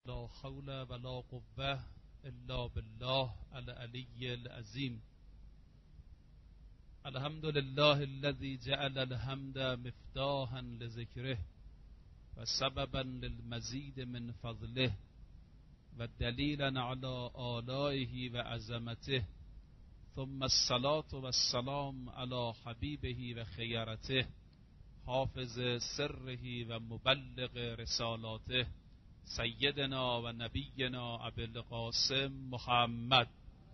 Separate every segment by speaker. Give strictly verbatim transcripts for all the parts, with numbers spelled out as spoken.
Speaker 1: لا حول ولا قوة الا بالله العلی العظیم. الحمد لله الذي جعل الحمد مفتاحا لذکره و سببا للمزید من فضله و دلیلا على آلائه و عظمته، ثم الصلاة والسلام على حبیبه و خیرته حافظ سره و مبلغ رسالاته سیدنا و نبینا ابی القاسم محمد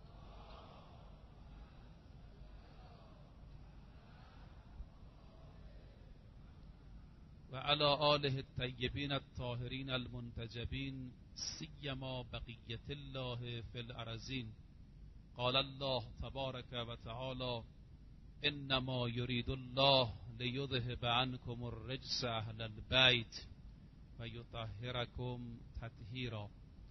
Speaker 1: و علی آله الطیبین الطاهرین المنتجبین سیما بقیة الله فی الارضین. قال الله تبارک و تعالی: انما یرید الله لیذهب عنکم الرجس اهل البیت و یطهرکم تطهیرا.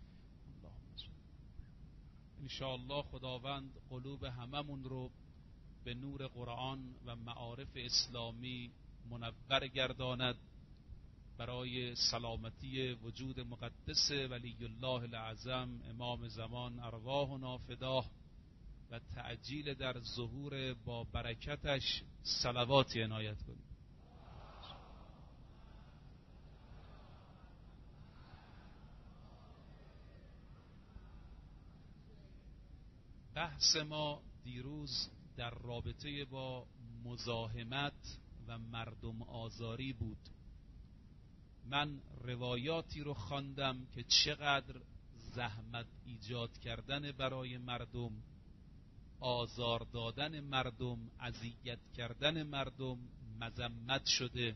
Speaker 1: انشاءالله خداوند قلوب هممون رو به نور قرآن و معارف اسلامی منور گرداند برای سلامتی وجود مقدس ولی الله الاعظم امام زمان ارواحنا فداه و تعجیل در ظهور با برکتش صلواتی عنایت کنید. بحث ما دیروز در رابطه با مزاحمت و مردم آزاری بود. من روایاتی رو خواندم که چقدر زحمت ایجاد کردن برای مردم، آزار دادن مردم، اذیت کردن مردم مذمت شده،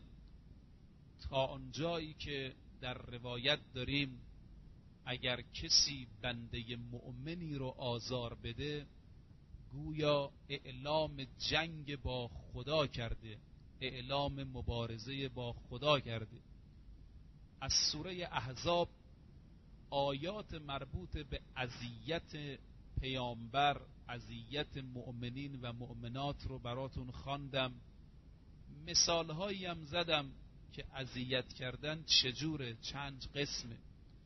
Speaker 1: تا آنجایی که در روایت داریم اگر کسی بنده مؤمنی رو آزار بده گویا اعلام جنگ با خدا کرده، اعلام مبارزه با خدا کرده. از سوره احزاب آیات مربوط به اذیت پیامبر، اذیت مؤمنین و مؤمنات رو براتون خواندم، مثالهایی هم زدم که اذیت کردن چجوره، چند قسمه.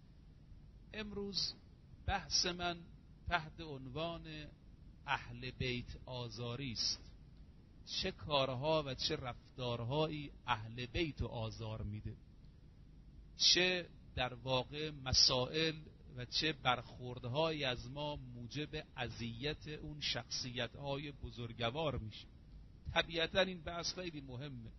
Speaker 1: امروز بحث من تحت عنوان اهل بیت آزاری است. چه کارها و چه رفتارهایی اهل بیت آزار میده، چه در واقع مسائل و چه برخوردهایی از ما موجب اذیت اون شخصیت‌های بزرگوار میشه. طبیعتا این بحث خیلی مهمه.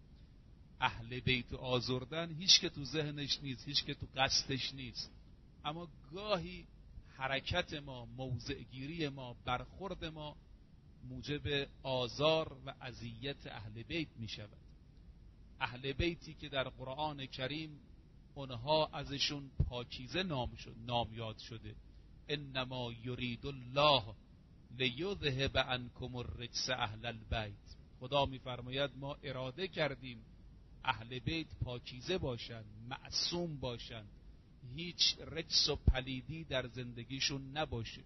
Speaker 1: اهل بیت آزردن هیچ که تو ذهنش نیست، هیچ که تو قصدش نیست، اما گاهی حرکت ما، موضعگیری ما، برخورد ما موجب آزار و اذیت اهل بیت می شود. اهل بیتی که در قرآن کریم اونها ازشون پاکیزه نام شد، نام یاد شده. انما یرید الله لیذهب عنکم الرجس اهل البیت. خدا میفرماید ما اراده کردیم اهل بیت پاکیزه باشند، معصوم باشند، هیچ رجس و پلیدی در زندگیشون نباشه.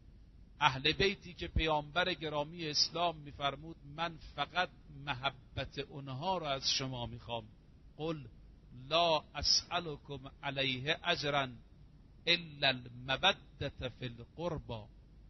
Speaker 1: اهل بیتی که پیامبر گرامی اسلام میفرمود من فقط محبت اونها رو از شما میخوام. قل لا اسألكم علیه اجرا الا المودة فی القربى.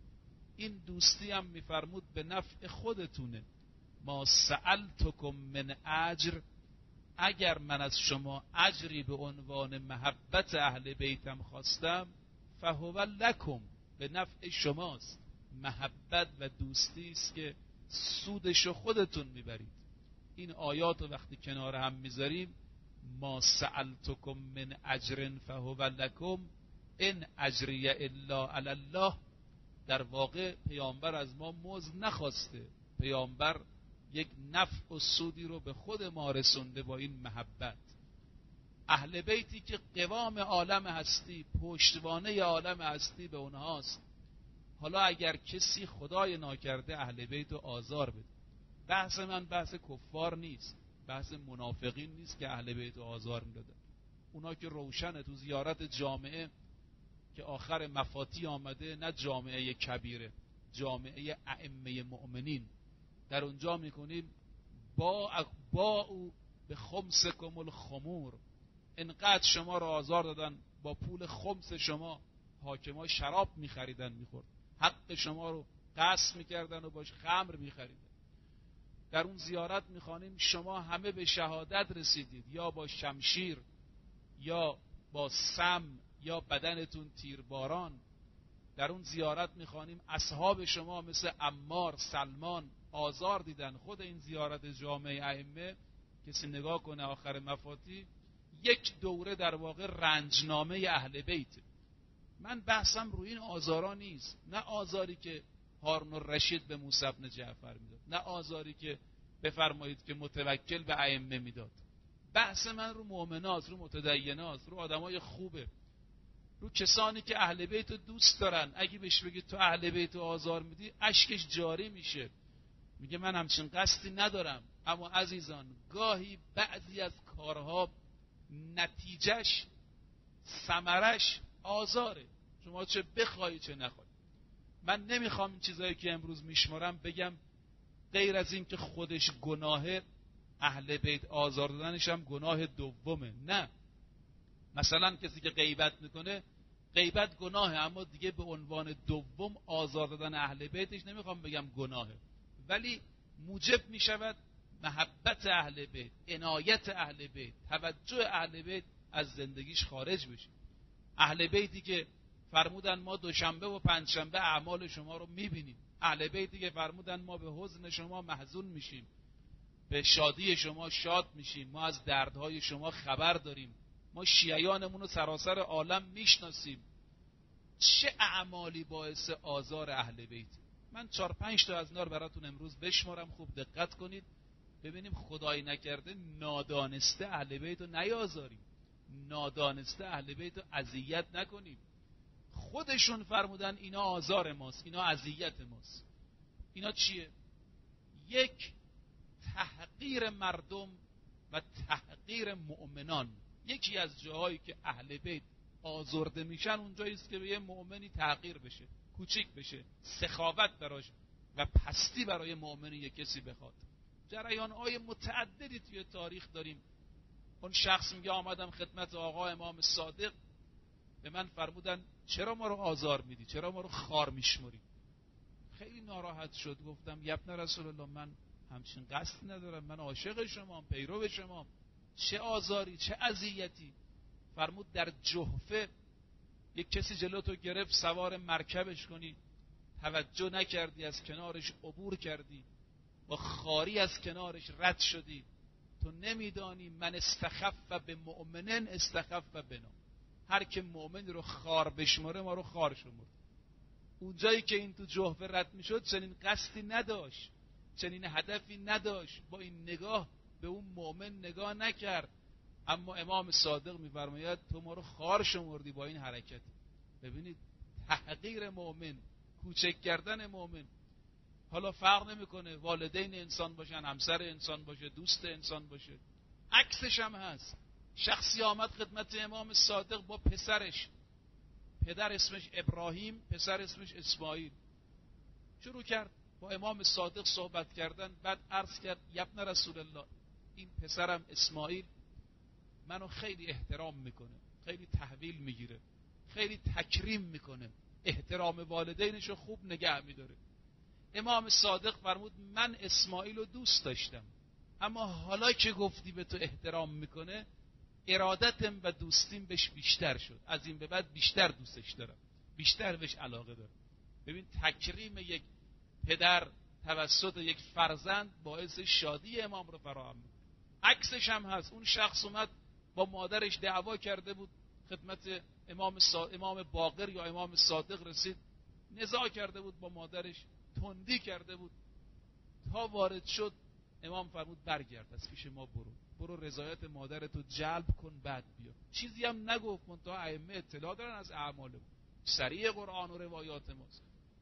Speaker 1: این دوستی هم میفرمود به نفع خودتونه. ما سألتکم من اجر، اگر من از شما اجری به عنوان محبت اهل بیتم خواستم فهو لکم، به نفع شماست. محبت و دوستی است که سودشو خودتون میبرید. این آیات رو وقتی کنار هم میذاریم، ما سألتکم من اجر فهو لکم ان اجری الا علی الله، در واقع پیامبر از ما مزد نخواسته. پیامبر یک نفع و سودی رو به خود ما رسونده با این محبت. اهل بیتی که قوام عالم هستی، پشتوانه عالم هستی به اونهاست. حالا اگر کسی خدای ناکرده اهل بیت رو آزار بده، بحث من بحث کفار نیست، بحث منافقین نیست که اهل بیت رو آزار میدادن. اونا که روشنه تو زیارت جامعه که آخر مفاتی آمده، نه جامعه کبیره، جامعه ائمه مؤمنین، در اونجا میکنیم با با او به خمسکم الخمور، انقدر شما را آزار دادن با پول خمس شما حاکما شراب میخریدن میخورد، حق شما رو غصب میکردن و باش خمر میخریدن. در اون زیارت میخوانیم شما همه به شهادت رسیدید، یا با شمشیر یا با سم یا بدنتون تیرباران. در اون زیارت میخوانیم اصحاب شما مثل عمار، سلمان آزار دیدن. خود این زیارت جامع ائمه کسی نگاه کنه آخر مفاتی، یک دوره در واقع رنجنامه اهل بیت. من بحثم روی این آزارا نیست، نه آزاری که هارون الرشید به موسی بن جعفر میداد، نه آزاری که بفرمایید که متوکل به ائمه میداد. بحث من رو مؤمنات، رو متدینات، رو آدمای خوبه، رو کسانی که اهل بیت رو دوست دارن. اگه بهش بگید تو اهل بیت رو آزار میدی، اشکش جاری میشه، میگه من همچین قصدی ندارم. اما عزیزان، گاهی بعضی از کارها نتیجهش، ثمرش آزاره، شما چه بخوایی چه نخوایی. من نمیخوام این چیزایی که امروز میشمارم بگم غیر از این که خودش گناهه، اهل بیت آزار دادنش هم گناه دومه. نه، مثلا کسی که غیبت میکنه، غیبت گناهه، اما دیگه به عنوان دوم آزار دادن اهل بیتش نمیخوام بگم گناهه، ولی موجب میشود محبت اهل بیت، عنایت اهل بیت، توجه اهل بیت از زندگیش خارج بشه. اهل بیتی که فرمودن ما دوشنبه و پنجشنبه اعمال شما رو میبینیم، اهل بیتی که فرمودن ما به حزن شما محزون میشیم، به شادی شما شاد میشیم، ما از دردهای شما خبر داریم، ما شیعیانمون رو سراسر عالم میشناسیم. چه اعمالی باعث آزار اهل بیت؟ من چهار پنج تا از اینا رو براتون امروز بشمارم، خوب دقت کنید ببینیم خدای نکرده نادانسته اهل بیت رو نیازاریم، نادانسته اهل بیت رو اذیت نکنیم. خودشون فرمودن اینا آزار ماست، اینا اذیت ماست. اینا چیه؟ یک، تحقیر مردم و تحقیر مؤمنان. یکی از جاهایی که اهل بیت آزرده میشن اونجایی است که به یه مؤمنی تحقیر بشه، کوچیک بشه، سخاوت براش و پستی برای مؤمنی یک کسی بخواد. جریان‌های متعددی توی تاریخ داریم. اون شخص میگه آمدم خدمت آقا امام صادق، به من فرمودن چرا ما رو آزار میدی، چرا ما رو خار میشمری؟ خیلی ناراحت شد، گفتم یبن رسول الله من همچین قصد ندارم، من عاشق شمام، پیرو شمام، چه آزاری چه اذیتی؟ فرمود در جحفه یک کسی جلو تو گرفت سوار مرکبش کنی، توجه نکردی، از کنارش عبور کردی، با خاری از کنارش رد شدی. تو نمیدانی من استخف به مؤمنن استخف بنا، هر که مؤمن رو خار بشماره ما رو خار شمرد. اونجایی که این تو جحفه رد میشد چنین قصدی نداشت، چنین هدفی نداشت، با این نگاه به اون مؤمن نگاه نکرد، اما امام صادق میفرماید تو ما رو خار شمردی با این حرکت. ببینید تحقیر مؤمن، کوچک کردن مؤمن. حالا فرق نمیکنه والدین انسان باشن، همسر انسان باشه، دوست انسان باشه، عکسش هم هست. شخصی آمد خدمت امام صادق با پسرش، پدر اسمش ابراهیم، پسر اسمش اسماعیل. شروع کرد با امام صادق صحبت کردن، بعد عرض کرد یبن رسول الله این پسرم اسماعیل منو خیلی احترام میکنه، خیلی تحویل میگیره، خیلی تکریم میکنه، احترام والدینشو خوب نگه میداره. امام صادق فرمود من اسماعیل رو دوست داشتم، اما حالا که گفتی به تو احترام میکنه، ارادتم و دوستیم بهش بیشتر شد، از این به بعد بیشتر دوستش دارم، بیشتر بهش علاقه دارم. ببین تکریم یک پدر توسط یک فرزند باعث شادی امام رو فراهم میکنه. عکسش هم هست، اون شخص اومد با مادرش دعوا کرده بود، خدمت امام سا... امام باقر یا امام صادق رسید، نزاع کرده بود با مادرش، تندی کرده بود، تا وارد شد امام فرمود برگرد از پیش ما، برو برو رضایت مادرتو جلب کن بعد بیا. چیزی هم نگفت، منتها ائمه اطلاع دارن از اعمالمون، صریح قرآن و روایات ماست.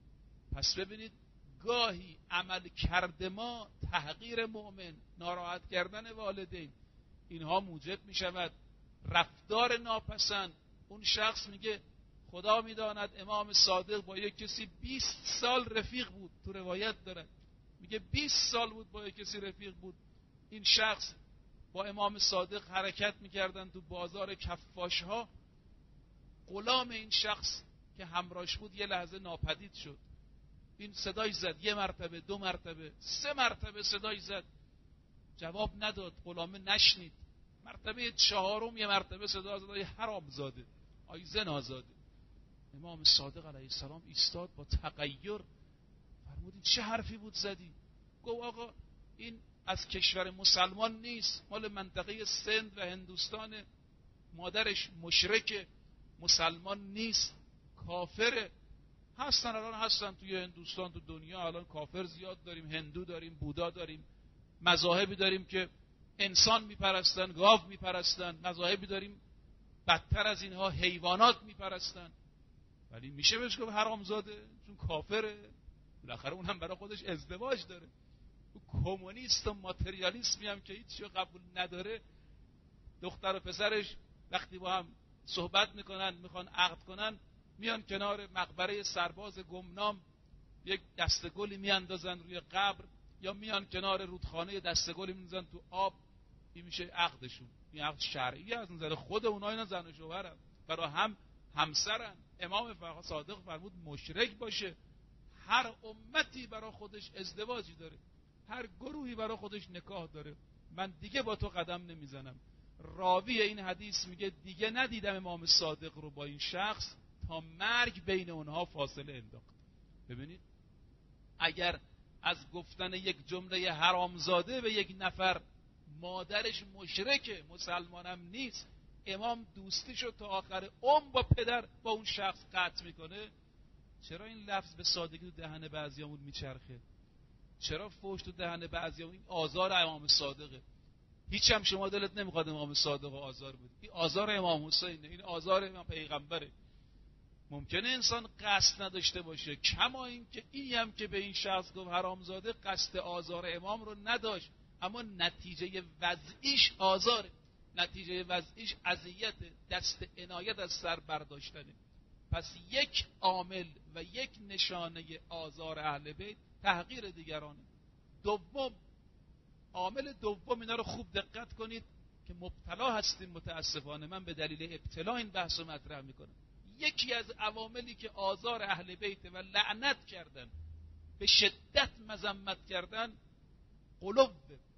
Speaker 1: پس ببینید گاهی عمل کرده ما، تحقیر مؤمن، ناراحت کردن والدین، اینها موجب می شود رفتار ناپسند. اون شخص میگه خدا میداند امام صادق با یک کسی بیست سال رفیق بود، تو روایت داره میگه بیست سال بود با یک کسی رفیق بود. این شخص با امام صادق حرکت میکردن تو بازار کفاش ها، غلام این شخص که همراهش بود یه لحظه ناپدید شد. این صدای زد، یه مرتبه، دو مرتبه، سه مرتبه صدای زد، جواب نداد، غلامه نشنید. مرتبه چهارم یه مرتبه صدا زد: ای حرامزاده، ای زنازاده. امام صادق علیه السلام ایستاد با تغییر، فرمود این چه حرفی بود زدی؟ گفت آقا این از کشور مسلمان نیست، مال منطقه سند و هندوستان، مادرش مشرک، مسلمان نیست، کافره. هستن الان هستن توی هندوستان، تو دنیا الان کافر زیاد داریم، هندو داریم، بودا داریم، مذاهبی داریم که انسان میپرستن، گاو میپرستن، مذاهبی داریم بدتر از اینها حیوانات میپرستن، ولی میشه بهش گفت حرامزاده چون کافره؟ بالاخره اونم برای خودش ازدواج داره. کمونیست و ماتریالیسمی هم که هیچی قبول نداره، دختر و پسرش وقتی با هم صحبت میکنن میخوان عقد کنن، میان کنار مقبره سرباز گمنام یک دسته گلی میاندازن روی قبر، یا میان کنار رودخانه دسته گلی میندازن تو آب. این میشه عقدشون. این عقد شرعی از نظر خود اونها، اینا زن و شوهرن، برای هم همسرن. امام صادق فرمود مشرک باشه. هر امتی برای خودش ازدواجی داره، هر گروهی برای خودش نکاح داره. من دیگه با تو قدم نمیزنم. راوی این حدیث میگه دیگه ندیدم امام صادق رو با این شخص تا مرگ بین اونها فاصله انداخت. ببینید اگر از گفتن یک جمله حرامزاده به یک نفر، مادرش مشرکه، مسلمانم نیست، امام دوستیشو تا آخر عمر با پدر با اون شخص قطع میکنه، چرا این لفظ به سادگی تو دهن بعضیامون میچرخه؟ چرا فوش تو دهن بعضیامون؟ این آزار امام صادقه. هیچ هم شما دلت نمیخواد امام صادق آزار بده. این آزار امام حسینه، این آزار امام پیغمبره. ممکنه انسان قصد نداشته باشه، کما این که این هم که به این شخص گفت حرامزاده قصد آزار امام رو نداشت، اما نتیجه وضعیش آزاره، نتیجه وضعیش اذیت، دست عنایت از سر برداشتنه. پس یک عامل و یک نشانه آزار اهل بیت تحقیر دیگرانه. دوم، عامل دوم، اینا رو خوب دقت کنید که مبتلا هستیم متاسفانه، من به دلیل ابتلا این بحث رو مطرح میکنم. یکی از عواملی که آزار اهل بیت و لعنت کردن، به شدت مذمت کردن، قلوب.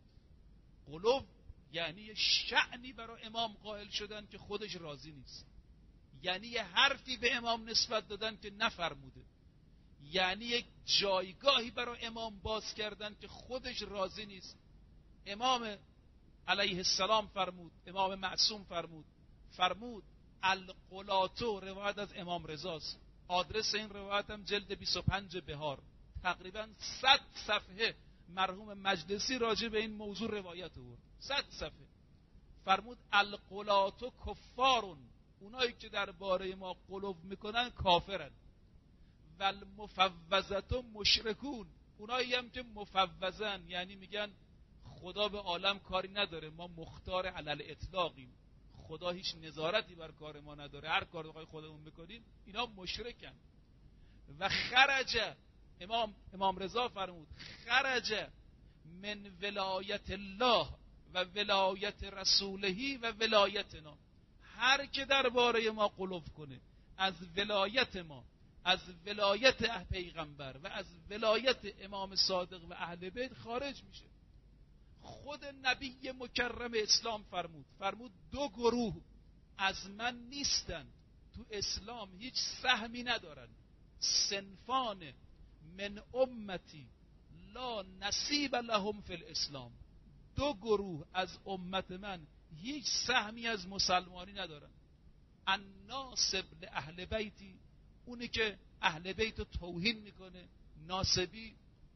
Speaker 1: قلوب یعنی یه شأنی برای امام قائل شدن که خودش راضی نیست، یعنی یه حرفی به امام نسبت دادن که نفرموده، یعنی یک جایگاهی برای امام باز کردن که خودش راضی نیست. امام علیه السلام فرمود، امام معصوم فرمود فرمود القلاتو، روایت از امام رضاست، آدرس این روایت هم جلد بیست و پنج بهار، تقریبا صد صفحه مرحوم مجلسی راجع به این موضوع روایت آورد، صد صفحه. فرمود القلاتو کفارون، اونایی که درباره ما قلوب میکنن کافرن. و المفوضتو مشرکون، اونایی هم که مفوضن، یعنی میگن خدا به عالم کاری نداره، ما مختار علل اطلاقیم، خدا هیچ نظارتی بر کار ما نداره، هر کار بخوای خودمون بکنیم، اینا مشرکن. و خرج، امام امام رضا فرمود خرج من ولایت الله و ولایت رسولهی و ولایتنا، هر که درباره ما قلوب کنه، از ولایت ما، از ولایت پیغمبر و از ولایت امام صادق و اهل بیت خارج میشه. خود نبی مکرم اسلام فرمود فرمود دو گروه از من نیستن، تو اسلام هیچ سهمی ندارن، صنفان من امتی لا نصیب لهم فی الاسلام، دو گروه از امت من هیچ سهمی از مسلمانی ندارن. الناصب لاهل بیتی، اونی که اهل بیت رو توهین میکنه، ناصبی.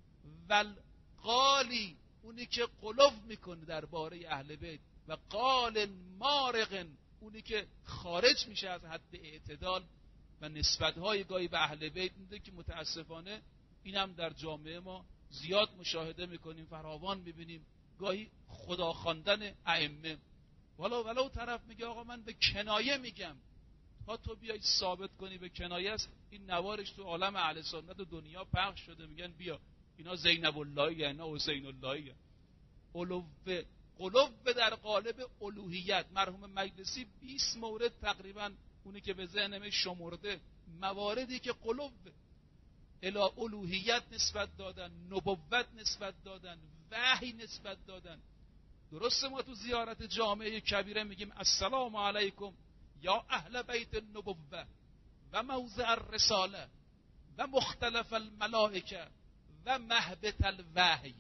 Speaker 1: والقالی، اونی که قلوب میکنه درباره اهل بیت. و قال مارق، اونی که خارج میشه از حد اعتدال و نسبت‌های گاهی به اهل بیت میده که متاسفانه این هم در جامعه ما زیاد مشاهده میکنیم، فراوان میبینیم. گاهی خدا خواندن ائمه، ولو ولو طرف میگه آقا من به کنایه میگم، تا تو بیای ثابت کنی به کنایه است. این نوارش تو عالم اهل سنت و دنیا پخش شده، میگن بیا اینا زینب اللهی، اینا حسین اللهی. قلوب قلوب در قالب الوهیت، مرحوم مجلسی بیست مورد تقریبا اونی که به ذهنم شمرده مواردی که قلوب الی الوهیت نسبت دادن، نبوت نسبت دادن، وحی نسبت دادن. درسته ما تو زیارت جامعه کبیره میگیم السلام علیکم یا اهل بیت النبوه و موضع الرساله و مختلف الملائکه و مهبط الوحی.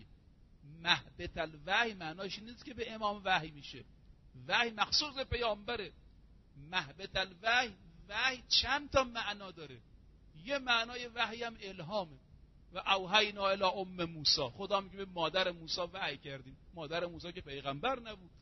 Speaker 1: مهبط الوحی معناش نیست که به امام وحی میشه، وحی مخصوص پیامبره. مهبط الوحی، وحی چند تا معنا داره. یه معنای وحی هم الهامه. و اوحینا الی ام موسی، خدا میگه به مادر موسی وحی کردیم. مادر موسی که پیغمبر نبود.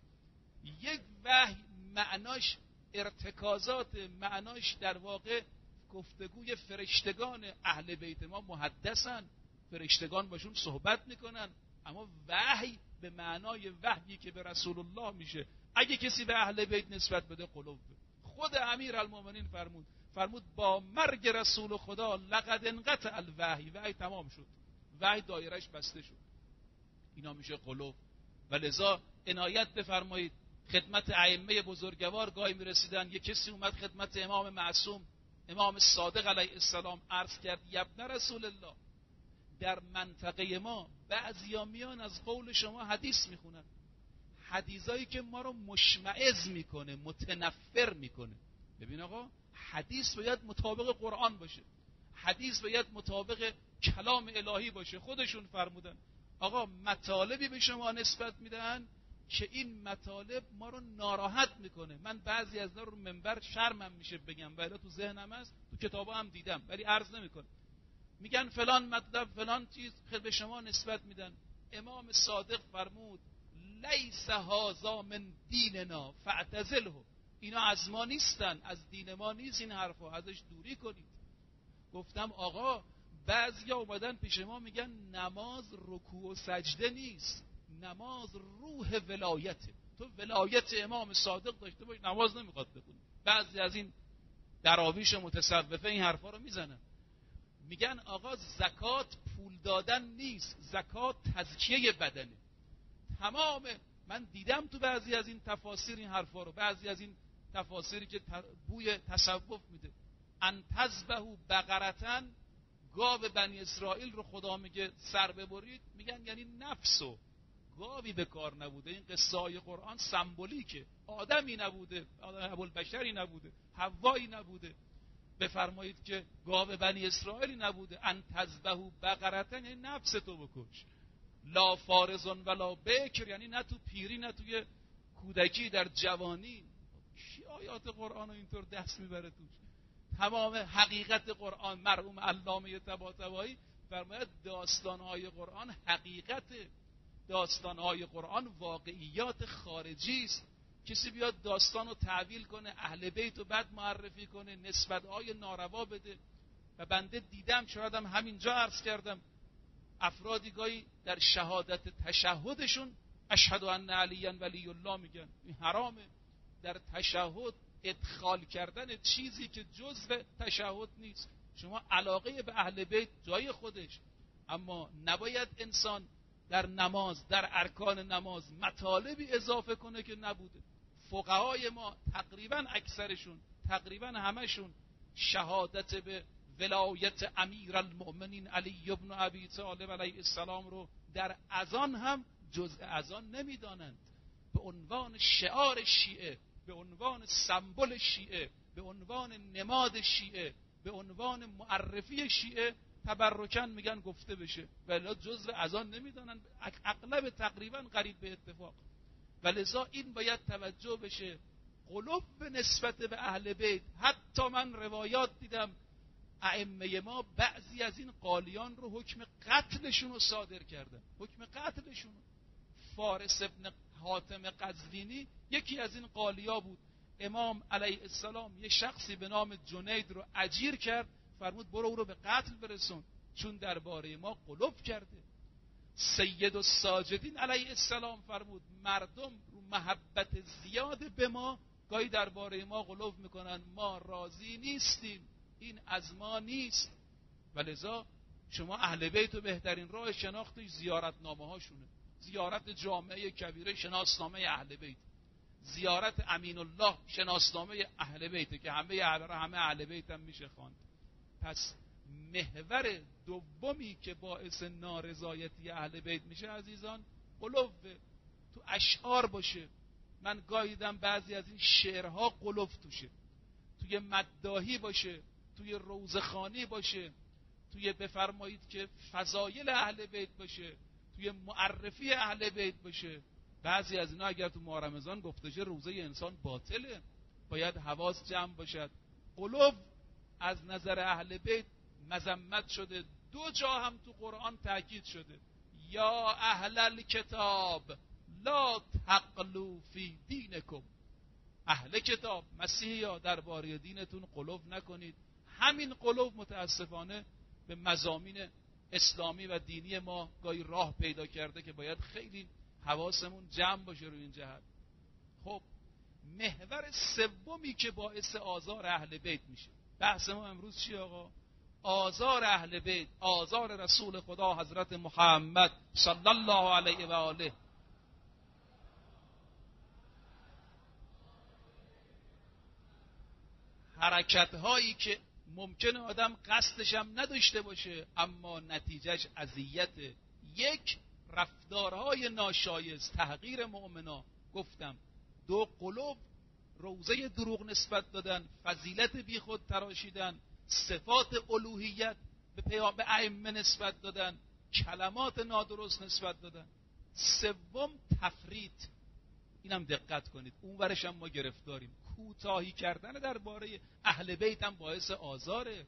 Speaker 1: یک وحی معناش ارتکازات، معناش در واقع گفتگوی فرشتگان. اهل بیت ما محدثن، فرشتگان باشون صحبت میکنن. اما وحی به معنای وحیی که به رسول الله میشه. اگه کسی به اهل بیت نسبت بده قلوب. خود امیرالمومنین فرمود فرمود با مرگ رسول خدا لقد انقطع الوحی، وحی تمام شد، وحی دایرش بسته شد. اینا میشه قلوب. و لذا عنایت بفرمایید خدمت ائمه بزرگوار. گاهی میرسیدن یه کسی اومد خدمت امام معصوم، امام صادق علیه السلام، عرض کرد یبن رسول الله، در منطقه ما بعضیا میان از قول شما حدیث میخونن، حدیثایی که ما رو مشمئز میکنه، متنفر میکنه. ببین آقا، حدیث باید مطابق قرآن باشه، حدیث باید مطابق کلام الهی باشه. خودشون فرمودن آقا مطالبی به شما نسبت میدن که این مطالب ما رو ناراحت میکنه. من بعضی از اینا رو منبر شرمم میشه بگم، ولی تو ذهنم هست، تو کتابا هم دیدم، ولی عرض نمیکنم. میگن فلان مطلب فلان چیز به شما نسبت میدن. امام صادق فرمود لیس هذا من دیننا فاعتزله، اینا از ما نیستن، از دین ما نیست این حرفا، ازش دوری کنید. گفتم آقا بعضیا اومدن پیش ما میگن نماز رکوع و سجده نیست، نماز روح ولایته. تو ولایت امام صادق داشته باش، نماز نمیخواد بخونی. بعضی از این دراویش متصوفه این حرفا رو میزنن. میگن آقا زکات پول دادن نیست، زکات تزکیه بدنه. تمام من دیدم تو بعضی از این تفاسیر این حرفا رو، بعضی از این تفاسیری که بوی تصوف میده. ان تذبحوا بقرة، گاو بنی اسرائیل رو خدا میگه سر ببرید، میگن یعنی نفسو، گاوی به کار نبوده. این قصه های قرآن سمبولیکه، آدمی نبوده، آدم ابوالبشری نبوده، حوایی نبوده. بفرمایید که گاو بنی اسرائیلی نبوده. ان تذبحوا بقرة یعنی نفس تو بکش. لا فارزون ولا بکر یعنی نه تو پیری نه توی کودکی، در جوانی. کی آیات قرآن رو اینطور دست میبره توش؟ تمام حقیقت قرآن، مرحوم علامه طباطبایی فرماید داستانهای قرآن حقیقت، داستانهای قرآن واقعیات خارجی است. کسی بیاد داستان رو تعویل کنه، اهل بیت رو بعد معرفی کنه، نسبتهای ناروا بده. و بنده دیدم، شاید هم همینجا عرض کردم، افرادی گاهی در شهادت تشهدشون اشهد ان علی ولی الله میگن. این حرامه. در تشهد ادخال کردن چیزی که جزء تشهد نیست. شما علاقه به اهل بیت جای خودش، اما نباید انسان در نماز، در ارکان نماز مطالبی اضافه کنه که نبوده. فقهای ما تقریبا اکثرشون، تقریبا همشون شهادت به ولایت امیرالمؤمنین علی ابن ابی طالب علیه السلام رو در اذان هم جزء اذان نمیدانند. به عنوان شعار شیعه، به عنوان سمبل شیعه، به عنوان نماد شیعه، به عنوان معرفی شیعه تبرکن میگن گفته بشه، ولی جزء اذان نمیدانند. اغلب تقریبا قریب به اتفاق. ولذا این باید توجه بشه. قلوب به نسبت به اهل بیت. حتی من روایات دیدم ائمه ما بعضی از این قالیان رو حکم قتلشون رو صادر کردن، حکم قتلشون. فارس ابن حاتم قزوینی یکی از این قالیا بود. امام علیه السلام یه شخصی به نام جنید رو اجیر کرد، فرمود برو او رو به قتل برسون، چون درباره ما قلوب کرده. سید الساجدین علیه السلام فرمود مردم رو محبت زیاد به ما گاهی درباره ما قلوب میکنن، ما راضی نیستیم، این از ما نیست. ولذا شما اهل بیت و بهترین راه شناختش زیارت نامه هاشونه. زیارت جامعه کبیره، شناسنامه اهل بیت. زیارت امین الله شناسنامه اهل بیته که همه همه اهل بیت هم میشه خواند. پس محور دومی که باعث نارضایتی اهل بیت میشه عزیزان قلوب تو اشعار باشه. من گاهی دیدم بعضی از این شعرها قلوب توشه، توی مداحی باشه، توی روزخوانی باشه، توی بفرمایید که فضایل اهل بیت باشه، توی معرفی اهل بیت باشه. بعضی از اینا اگر تو ماه رمضان گفته شه روزه انسان باطله، باید حواس جمع باشد. قلوب از نظر اهل بیت مذمت شده، دو جا هم تو قرآن تاکید شده، یا اهل الکتاب لا تغلوا فی دینکم. اهل کتاب مسیحا درباره دینتون غلو نکنید. همین غلو متاسفانه به مضامین اسلامی و دینی ما گاهی راه پیدا کرده که باید خیلی حواسمون جمع باشه روی این جهت. خب محور سومی که باعث آزار اهل بیت میشه، بحث ما امروز چی آقا؟ آزار اهل بیت، آزار رسول خدا حضرت محمد صلی الله علیه و آله. حرکت هایی که ممکنه آدم قصدش هم نداشته باشه اما نتیجهش اذیت. یک، رفتارهای ناشایست، تحقیر مؤمنا. گفتم دو، قلوب روزه دروغ نسبت دادن، فضیلت بی خود تراشیدن، صفات الوهیت به پیام به ائمه نسبت دادن، کلمات نادرست نسبت دادن. سوم، تفرید. اینم دقت کنید، اون ورش هم ما گرفتاریم. کوتاهی کردن درباره اهل بیت هم باعث آزاره.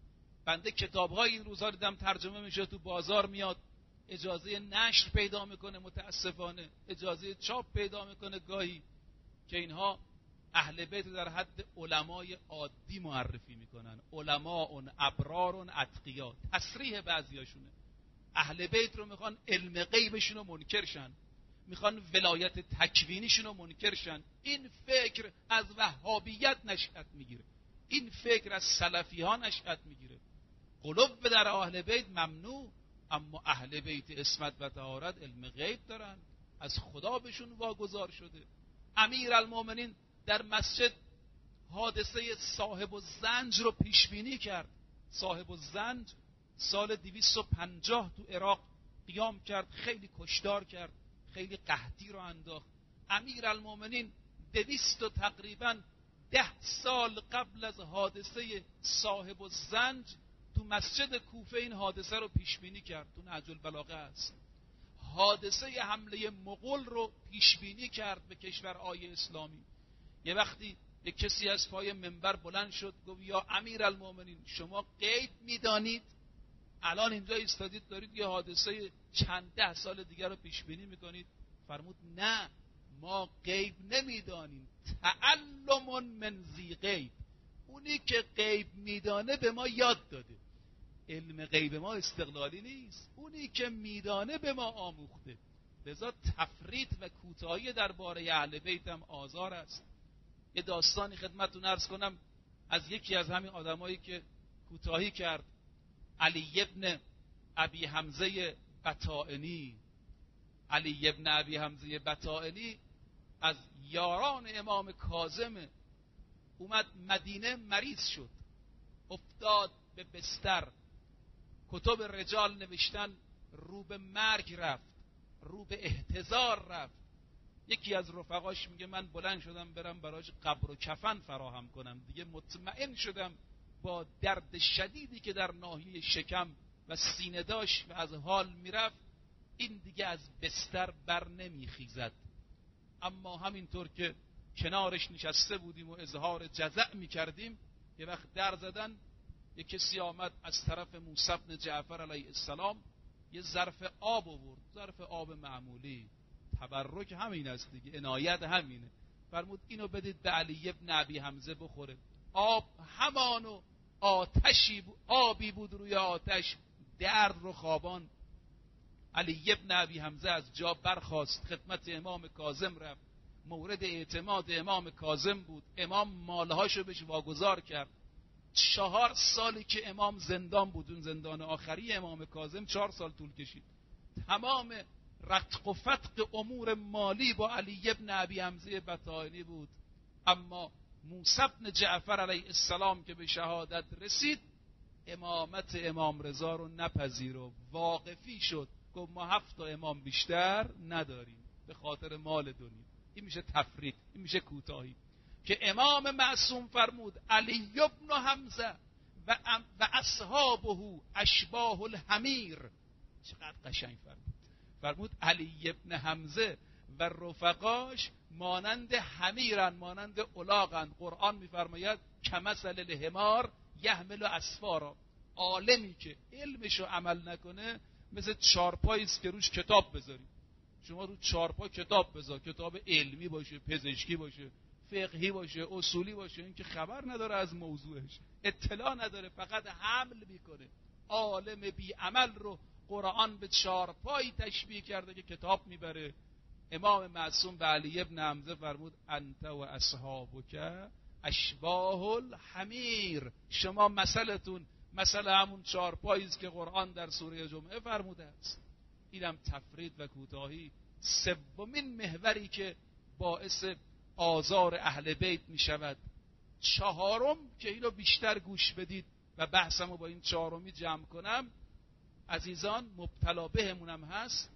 Speaker 1: بنده کتاب‌های این روزا دیدم ترجمه میشه، تو بازار میاد، اجازه نشر پیدا میکنه، متاسفانه اجازه چاپ پیدا میکنه گاهی، که اینها اهل بیت در حد علمای عادی معرفی میکنن، علماء ابرار اتقیا. تصریح بعضیاشونه اهل بیت رو میخوان علم غیبشون رو منکرشن، میخوان ولایت تکوینیشون رو منکرشن. این فکر از وهابیت نشأت میگیره، این فکر از سلفی ها نشأت میگیره. قلوب در اهل بیت ممنوع، اما اهل بیت عصمت و طهارت علم غیب دارن، از خدا بهشون واگذار شده. امیرالمومنین در مسجد حادثه صاحب الزنج رو پیش بینی کرد. صاحب الزنج سال دویست و پنجاه تو عراق قیام کرد، خیلی کشتار کرد، خیلی قحطی رو انداخت. امیرالمومنین دویست و تقریبا ده سال قبل از حادثه صاحب الزنج تو مسجد کوفه این حادثه رو پیش بینی کرد، تو نهج البلاغه است. حادثه حمله مغول رو پیش بینی کرد به کشورهای اسلامی. یه وقتی یک کسی از پای منبر بلند شد گفت یا امیرالمومنین شما غیب میدانید؟ الان اینجا ایستادید دارید یه حادثه چند ده سال دیگر رو پیش بینی میکنید. فرمود نه، ما غیب نمیدانیم، تعلم من ذی غیب. اونی که غیب میدانه به ما یاد داده، علم غیب ما استقلالی نیست، اونی که میدانه به ما آموخته. لذا تفرید و کوتاهی درباره اهل بیت هم آزار است. یه داستانی خدمتتون عرض کنم از یکی از همین آدمایی که کوتاهی کرد، علی ابن ابی حمزه بطائنی. علی ابن ابی حمزه بطائنی از یاران امام کاظم، اومد مدینه، مریض شد، افتاد به بستر، کتب رجال نوشتن رو به مرگ رفت، رو به احتضار رفت. یکی از رفقاش میگه من بلند شدم برم براش قبر و کفن فراهم کنم، دیگه مطمئن شدم با درد شدیدی که در ناحیه شکم و سینه داشت و از حال میرفت، این دیگه از بستر بر نمیخیزد. اما همینطور که کنارش نشسته بودیم و اظهار جزع میکردیم، یه وقت در زدن، یه کسی آمد از طرف موسی بن جعفر علیه السلام، یه ظرف آب آورد، ظرف آب معمولی. تبرک همین است دیگه، عنایت همینه. فرمود اینو بدید به علی ابن ابی حمزه بخوره. آب همانو آتشی بود، آبی بود روی آتش، درد رو خوابان. علی ابن ابی حمزه از جا برخاست، خدمت امام کاظم رفت، مورد اعتماد امام کاظم بود. امام مالهاشو بهش واگذار کرد. چهار سالی که امام زندان بود، اون زندان آخری امام کاظم چهار سال طول کشید. تمام رتق و فتق امور مالی با علی ابن ابی حمزه بطحانی بود. اما موسی بن جعفر علیه السلام که به شهادت رسید، امامت امام رضا رو نپذیر و واقفی شد، گفت ما هفت تا امام بیشتر نداریم به خاطر مال دنیا. این میشه تفرید، این میشه کوتاهی. که امام معصوم فرمود علی ابن حمزه و, و اصحابه اشباه الحمیر. چقدر قشنگ فرمود. فرمود علی ابن حمزه و رفقاش مانند حمیرن، مانند الاغن. قرآن میفرماید کمثل الحمار یحمل اسفارا. عالمی که علمشو عمل نکنه مثل چارپایی است که روش کتاب بذاری. شما رو چارپا کتاب بذار، کتاب علمی باشه، پزشکی باشه، فقهی باشه، اصولی باشه، این که خبر نداره از موضوعش، اطلاع نداره، فقط حمل میکنه. عالم بی عمل رو قرآن به چارپایی تشبیه کرده که کتاب میبره. امام معصوم به علی ابن حمزه فرمود انت و اصحابک اشباه الحمیر. شما مثلتون مثل همون چارپایی است که قرآن در سوره جمعه فرموده است. اینم تفرید و کوتاهی. سومین محوری که باعث آزار اهل بیت می شود. چهارم که اینو بیشتر گوش بدید و بحثمو با این چهارمی جمع کنم، عزیزان مبتلا بهمونم هست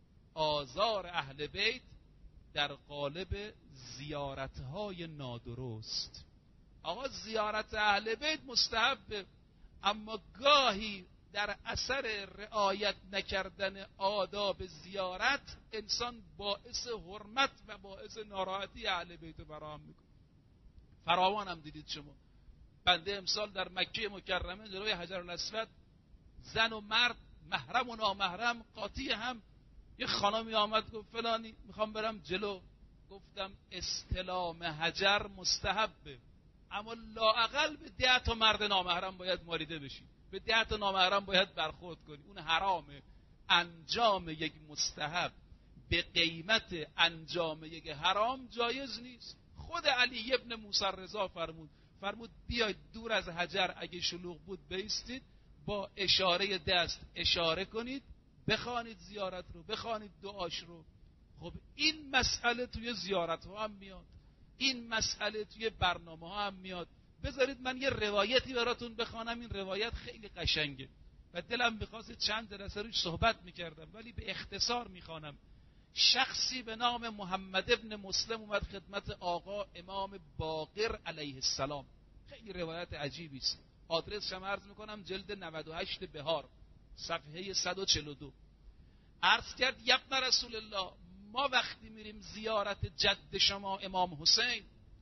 Speaker 1: آزار اهل بیت در قالب زیارتهای نادرست. آقا زیارت اهل بیت مستحبه، اما گاهی در اثر رعایت نکردن آداب زیارت انسان باعث حرمت و باعث ناراحتی اهل بیت فراهم میکنه. فراوان هم دیدید شما. بنده امسال در مکه مکرمه جلوی حجر الاسود، زن و مرد، محرم و نامحرم، قاطی هم، یه خانمی آمد گفت فلانی میخوام برم جلو. گفتم استلام حجر مستحبه، اما لااقل به ده تا مرد نامحرم باید مالیده بشی، به ده تا نامحرم باید برخورد کنی. اون حرامه. انجام یک مستحب به قیمت انجام یک حرام جایز نیست. خود علی ابن موسی رضا فرمود فرمود بیاید دور از حجر، اگه شلوغ بود بایستید، با اشاره دست اشاره کنید، بخوانید زیارت رو، بخوانید دعاش رو. خب این مسئله توی زیارت ها هم میاد، این مسئله توی برنامه ها هم میاد. بذارید من یه روایتی براتون بخوانم. این روایت خیلی قشنگه و دلم میخواست چند جلسه روش صحبت میکردم، ولی به اختصار میخوانم. شخصی به نام محمد ابن مسلم اومد خدمت آقا امام باقر علیه السلام. خیلی روایت عجیبی است. آدرس شما عرض میکنم، جلد نود و هشت بهار، صفحه صد و چهل و دو. عرض کرد یبن رسول الله، ما وقتی میریم زیارت جد شما امام حسین،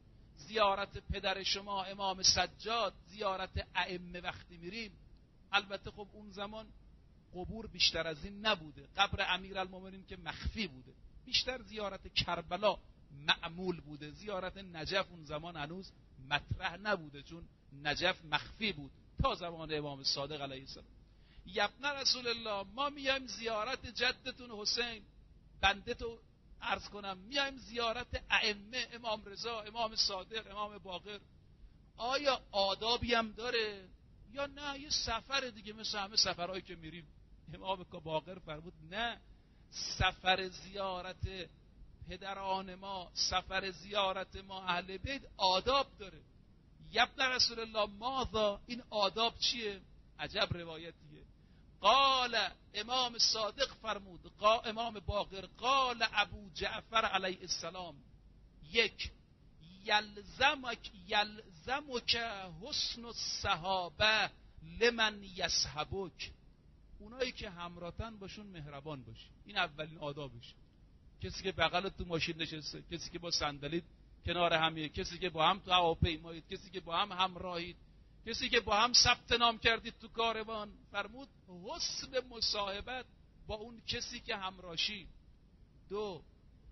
Speaker 1: زیارت پدر شما امام سجاد، زیارت ائمه وقتی میریم، البته خب اون زمان قبور بیشتر از این نبوده، قبر امیرالمومنین که مخفی بوده، بیشتر زیارت کربلا معمول بوده. زیارت نجف اون زمان هنوز مطرح نبوده، چون نجف مخفی بود تا زمان امام صادق علیه السلام. یبن رسول الله، ما میایم زیارت جدتون حسین، بنده تو عرض کنم، میایم زیارت ائمه، امام رضا، امام صادق، امام باقر. آیا آدابی هم داره یا نه یه سفر دیگه مثل همه سفرهایی که میریم؟ امام باقر فرمود نه، سفر زیارت پدران ما، سفر زیارت ما اهل بیت آداب داره. یبن رسول الله ماذا، این آداب چیه؟ عجب روایتیه. قال امام صادق فرمود، قا امام باقر، قال ابو جعفر علیه السلام، یک، یلزمک یلزمک حسن الصحابه لمن یصحبک، اونایی که همراهتن باشون مهربان باشی. این اولین آدابش. کسی که بغلت تو ماشین نشسته، کسی که با صندلیت کنار همیه، کسی که با هم تو هواپیمایید، کسی که با هم همراهید، کسی که با هم ثبت نام کردید تو کاروان، فرمود حسن مصاحبت با اون کسی که همراهی. دو،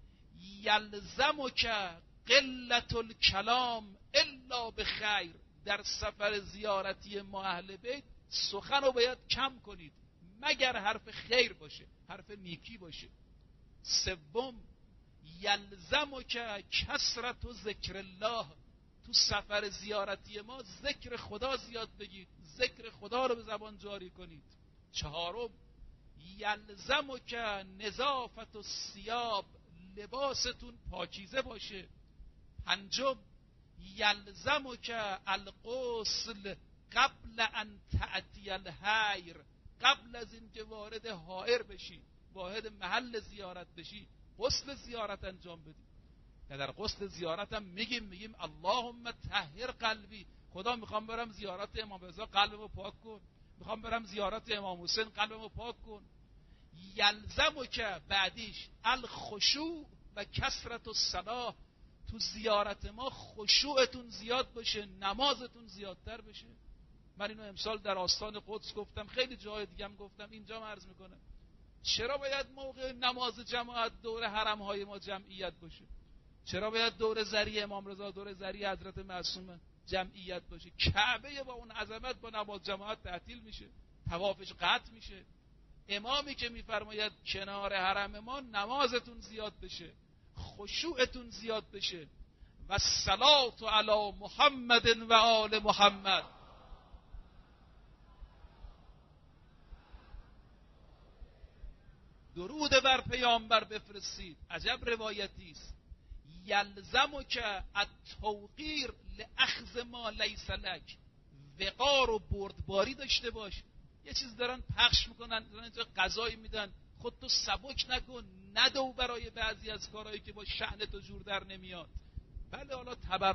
Speaker 1: یلزمک قلت الکلام الا بخیر، در سفر زیارتی ما اهل بیت سخن رو باید کم کنید مگر حرف خیر باشه، حرف نیکی باشه. سوم، یلزمک کثرت و ذکر الله، تو سفر زیارتی ما ذکر خدا زیاد بگید، ذکر خدا رو به زبان جاری کنید. چهارم، یلزم که نظافت و ثیاب، لباستون پاکیزه باشه. پنجم یلزم که الغسل قبل ان تأتی الحیر، قبل از این که وارد حائر بشی، واحد محل زیارت بشی، غسل زیارت انجام بدی. که در غسل زیارت هم میگیم میگیم اللهم طهر قلبی، خدا میخوام برم زیارت امام رضا قلبمو پاک کن، میخوام برم زیارت امام حسین قلبمو پاک کن. یلزمو که بعدیش الخشوع و کثرت الصلاة، تو زیارت ما خشوعتون زیاد بشه، نمازتون زیادتر بشه. من اینو امسال در آستان قدس گفتم، خیلی جای دیگه هم گفتم، اینجا هم عرض میکنم. چرا باید موقع نماز جماعت دور حرم های ما جمعیت باشه؟ چرا باید دور زری امام رضا، دور زری حضرت معصومه جمعیت باشه؟ کعبه با اون عظمت با نماز جماعت تعطیل میشه، طوافش قطع میشه. امامی که میفرماید کنار حرم ما نمازتون زیاد بشه، خشوعتون زیاد بشه. و الصلاة علی محمد و آل محمد. درود بر پیامبر بفرستید. عجب روایتی است. یلزمو که التوقیر لاخذ ما لیس لک، وقار و بردباری داشته باش. یه چیز دارن پخش میکنن، دارن اینجا غذایی میدن، خود تو سبک نکن، ندو برای بعضی از کارهایی که با شأن تو جور در نمیاد. بله حالا تبر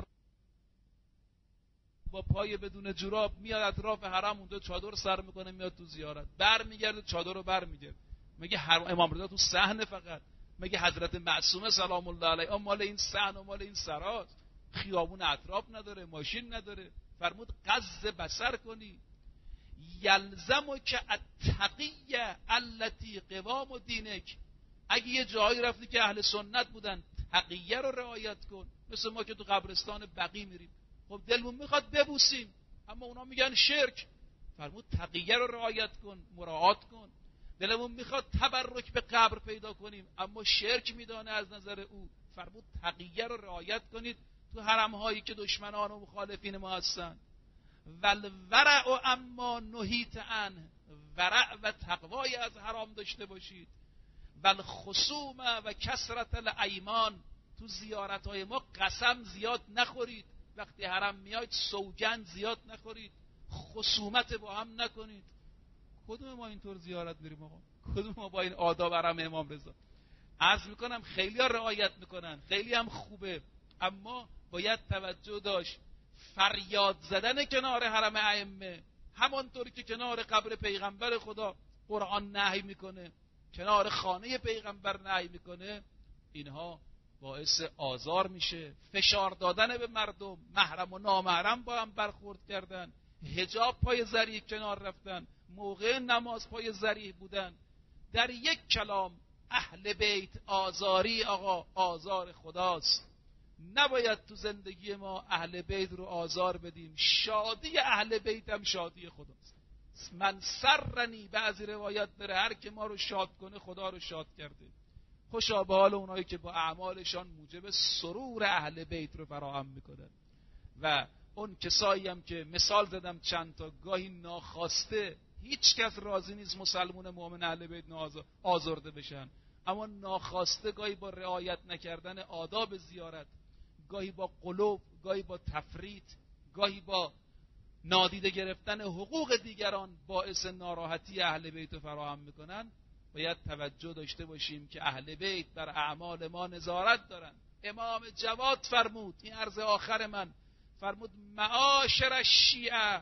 Speaker 1: با پای بدون جوراب میاد اطراف حرم اونجا چادر سر میکنه، میاد تو زیارت، بر میگرده چادر رو بر میگرده. مگه امام رضا تو صحنه فقط؟ مگه حضرت معصومه سلام الله علیه مال این صحن و مال این سراز؟ خیابون اطراف نداره، ماشین نداره. فرمود قز بصر کنی. یلزمو که التقیه التی قوام دینک، اگه یه جایی رفتی که اهل سنت بودن تقیه رو رعایت کن. مثل ما که تو قبرستان بقی میریم، خب دلمون میخواد ببوسیم اما اونا میگن شرک. فرمود تقیه رو رعایت کن، مراعات کن. دلمون میخواد تبرک به قبر پیدا کنیم اما شرک میدانه از نظر او. فرمود تقیه رو رعایت کنید تو حرم هایی که دشمنان و مخالفین ما هستن. والورع و اما نهیت عنه، ورع و تقوای از حرام داشته باشید. والخصوم و کثرت الایمان، تو زیارت های ما قسم زیاد نخورید. وقتی حرم میاید سوگند زیاد نخورید، خصومت با هم نکنید. کدوم ما اینطور زیارت میریم آقا؟ کدوم ما با این آداب حرم امام رضا؟ عرض میکنم خیلی ها رعایت میکنن، خیلی هم خوبه، اما باید توجه داشت. فریاد زدن کنار حرم ائمه، همانطوری که کنار قبر پیغمبر خدا قرآن نهی میکنه، کنار خانه پیغمبر نهی میکنه، اینها باعث آزار میشه، فشار دادن به مردم، محرم و نامحرم با هم برخورد کردن، حجاب پای ذریح کنار رفتن، موقع نماز پای ذریح بودن. در یک کلام اهل بیت آزاری آقا آزار خداست. نباید تو زندگی ما اهل بیت رو آزار بدیم. شادی اهل بیت هم شادی خداست. من سرنی، بعضی روایت داره هر که ما رو شاد کنه خدا رو شاد کرده. خوشا به حال اونایی که با اعمالشان موجب سرور اهل بیت رو فراهم میکنن. و اون کسایی هم که مثال زدم چند تا، گاهی ناخواسته، هیچ کس راضی نیست مسلمون مؤمن اهل بیت آزرده بشن، اما ناخواسته گاهی با رعایت نکردن آداب زیارت، گاهی با قلوب، گاهی با تفریط، گاهی با نادیده گرفتن حقوق دیگران باعث ناراحتی اهل بیت فراهم میکنن. باید توجه داشته باشیم که اهل بیت بر اعمال ما نظارت دارن. امام جواد فرمود، این عرض آخر من، فرمود معاشر الشیعه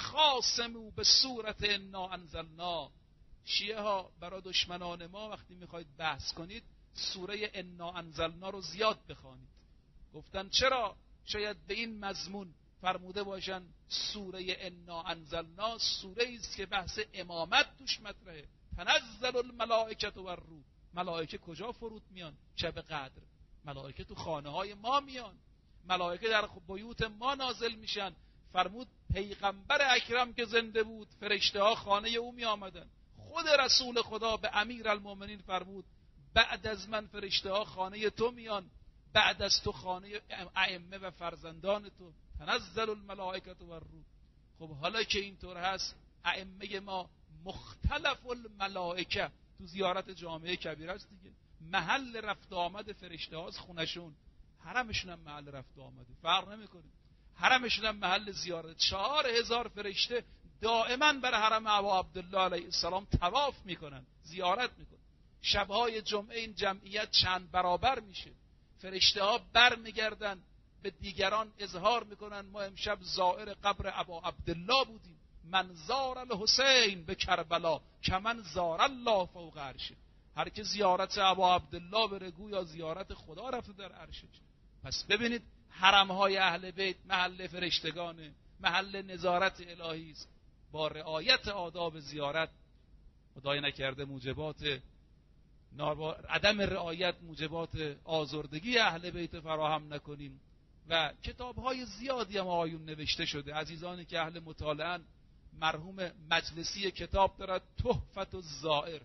Speaker 1: خاصمو به صورت انا انزلنا. شیعه ها برای دشمنان ما وقتی میخواید بحث کنید سوره انا انزلنا رو زیاد بخوانید. گفتن چرا؟ شاید به این مضمون فرموده باشن سوره انا انزلنا سوره است که بحث امامت توش مطرحه. تنزل الملائکه و الروح، ملائکه کجا فرود میان شب قدر؟ ملائکه تو خانه های ما میان، ملائکه در بیوت ما نازل میشن. فرمود پیغمبر اکرم که زنده بود فرشته ها خانه او می آمدن. خود رسول خدا به امیر المومنین فرمود بعد از من فرشته ها خانه تو میان، بعد از تو خانه ائمه و فرزندان تو. تنزل الملائکه و الروح. خب حالا که اینطور هست ائمه ما مختلف الملائکه، تو زیارت جامعه کبیره است دیگه، محل رفت آمد فرشته هاست خونشون، حرمشون هم محل رفت آمده، فرق نمیکنه، حرمشون هم محل زیارت. چهار هزار فرشته دائما بر حرم ابا عبدالله علیه السلام طواف میکنن، زیارت میکنن. شبهای جمعه این جمعیت چند برابر میشه، فرشته ها بر میگردن به دیگران اظهار میکنن ما امشب زائر قبر ابا عبدالله بودیم، من زار الحسین به کربلا کمن زار الله فوق عرشه. هر که زیارت ابا عبدالله بره گویا زیارت خدا رفته در عرشه. پس ببینید حرمهای اهل بیت محل فرشتگانه، محل نظارت الهی است. با رعایت آداب زیارت، خدای نکرده موجبات ناروا، عدم رعایت موجبات آزردگی اهل بیت فراهم نکنیم. و کتاب‌های زیادی هم آیون نوشته شده. عزیزانی که اهل مطالعه‌اند، مرحوم مجلسی کتاب دارد تحفت الزائر،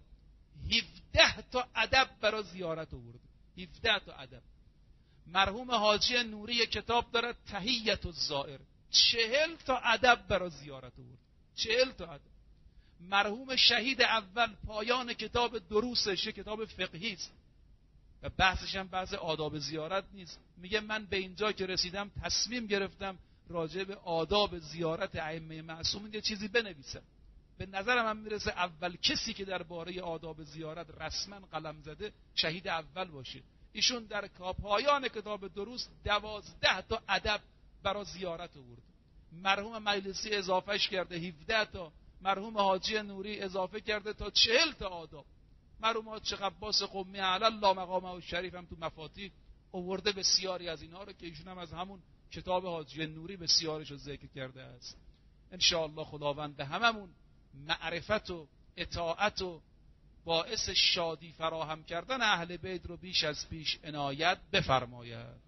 Speaker 1: هفده تا ادب برای زیارت آورده، هفده تا ادب. مرحوم حاجی نوری کتاب دارد تحیت الزائر، چهل تا ادب برای زیارت آورده، چهل تا ادب. مرحوم شهید اول پایان کتاب دروسش، کتاب فقهی است و بحثش هم بحث آداب زیارت نیست، میگه من به اینجا که رسیدم تصمیم گرفتم راجع به آداب زیارت ائمه معصومین یه چیزی بنویسم. به نظرم هم میرسه اول کسی که درباره آداب زیارت رسما قلم زده شهید اول باشه. ایشون در پایان کتاب دروس دوازده تا ادب برای زیارت آورد. مرحوم مجلسی اضافهش کرده هفده تا، مرحوم حاجی نوری اضافه کرده تا چهل تا آداب. مرحوم حاج عباس قمی علی الله مقامه الشریف هم تو مفاتیح آورده بسیاری از اینها رو که ایشون هم از همون کتاب حاجی نوری بسیارش رو ذکر کرده است. ان شاء الله خداوند به هممون معرفت و اطاعت و باعث شادی فراهم کردن اهل بیت رو بیش از پیش عنایت بفرماید.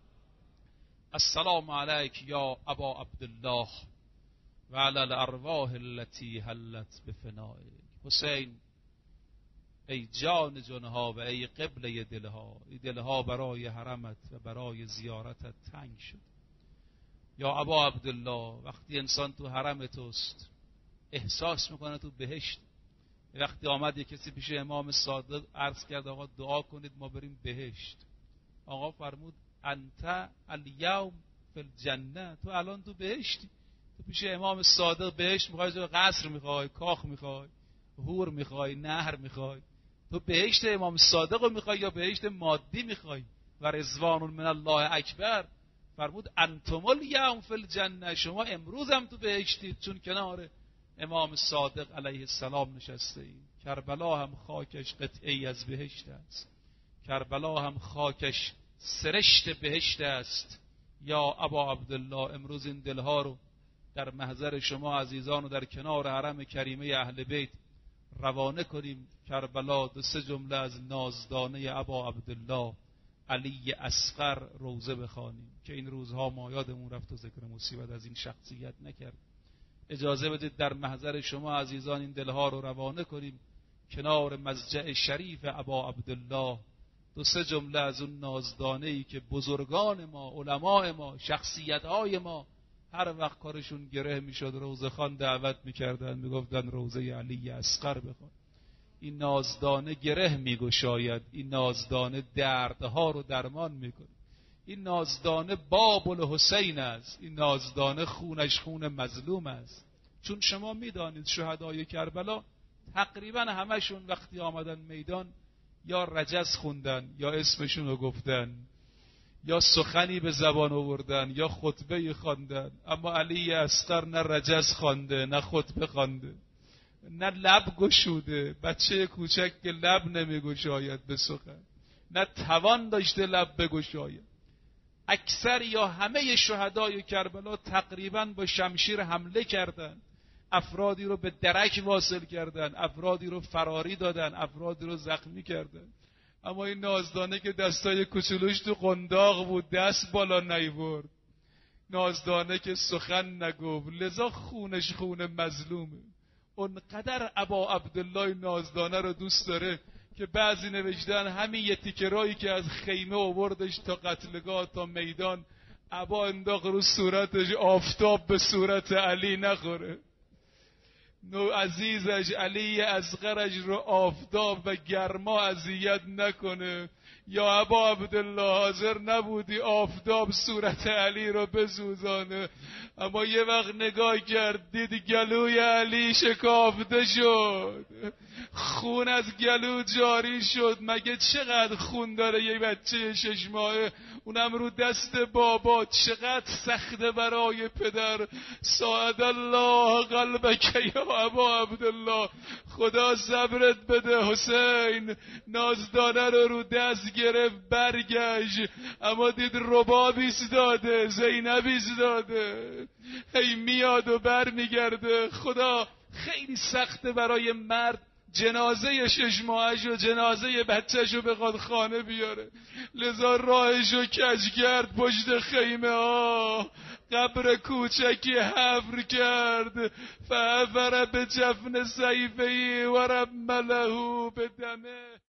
Speaker 1: السلام علیک یا ابا عبدالله و علی الارواح التي حلت بفنائک. حسین ای جان جانها و ای قبله دلها، ای دلها برای حرمت و برای زیارتت تنگ شد. یا ابا عبدالله، وقتی انسان تو حرم توست احساس میکنه تو بهشت. وقتی آمد یک کسی پیش امام صادق عرض کرد آقا دعا کنید ما بریم بهشت، آقا فرمود انت الیوم فی الجنه، تو الان تو بهشتی. تو پیش امام صادق بهشت میخوای، قصر میخوای، کاخ میخوای، حور میخوای، نهر میخوای؟ تو بهشت امام صادق رو میخوای یا بهشت مادی میخوای؟ و رضوان من الله اکبر. فرمود انتم الیوم فی الجنه، شما امروز هم تو بهشتید چون کنار امام صادق علیه السلام نشسته اید. کربلا هم خاکش قطعی از بهشت است، کربلا هم خاکش سرشت بهشت است. یا ابا عبدالله، امروز این دلها رو در محضر شما عزیزان و در کنار حرم کریمه اهل بیت روانه کنیم. کربلا دو سه جمله از نازدانه ابا عبدالله علی اصغر روزه بخوانیم که این روزها ما یادمون رفت و ذکر مصیبت از این شخصیت نکرد. اجازه بدید در محضر شما عزیزان این دلها رو روانه کنیم کنار مضجع شریف ابا عبدالله دو سه جمله از اون نازدانه‌ای که بزرگان ما، علماء ما، شخصیت‌های ما هر وقت کارشون گره میشد روزه خوان دعوت میکردن، میگفتن روزه علی اصغر بخوان. این نازدانه گره میگشاید، این نازدانه دردها رو درمان میکنه. این نازدانه باب الحسین است، این نازدانه خونش خون مظلوم است. چون شما میدانید شهدای کربلا تقریبا همشون وقتی آمدن میدان یا رجز خوندن یا اسمشون رو گفتن یا سخنی به زبان آوردن یا خطبه خواندن، اما علی اصغر نه رجز خوانده نه خطبه خوانده نه لب گشوده. بچه کوچک که لب نمیگشاید به سخن، نه توان داشته لب بگشاید. اکثر یا همه شهدای کربلا تقریبا با شمشیر حمله کردن، افرادی رو به درک واصل کردن، افرادی رو فراری دادن، افرادی رو زخمی کردن. اما این نازدانه که دستای کوچولوش تو قنداق بود دست بالا نیورد، نازدانه که سخن نگفت، لذا خونش خون مظلومه. اونقدر ابا عبدالله نازدانه رو دوست داره که بعضی نوشتن همین یه تیکه رایی که از خیمه آوردش تا قتلگاه تا میدان ابا انداخت رو صورتش، آفتاب به صورت علی نخوره. نو عزیزش علی اصغرش رو آفتاب و گرما اذیت نکنه. یا ابا عبدالله حاضر نبودی آفتاب صورت علی رو بسوزانه، اما یه وقت نگاه کرد دید گلوی علی شکافته شد، خون از گلو جاری شد. مگه چقدر خون داره یه بچه شش ماهه، اونم رو دست بابا؟ چقدر سخته برای پدر. ساعد الله قلبک یا ابا عبدالله، خدا صبرت بده حسین. نازدانه رو رو دست گرفت برگشت، اما دید رباب ایستاده، زینب ایستاده، هی میاد و بر میگرده. خدا خیلی سخته برای مرد جنازه شش ماهش و جنازه بچهش رو بخواد خانه بیاره، لذا راهشو کج کرد پشت خیمه ها، قبر کوچکی حفر کرد. فعفر به جفن سیفهی و رمله به دمه.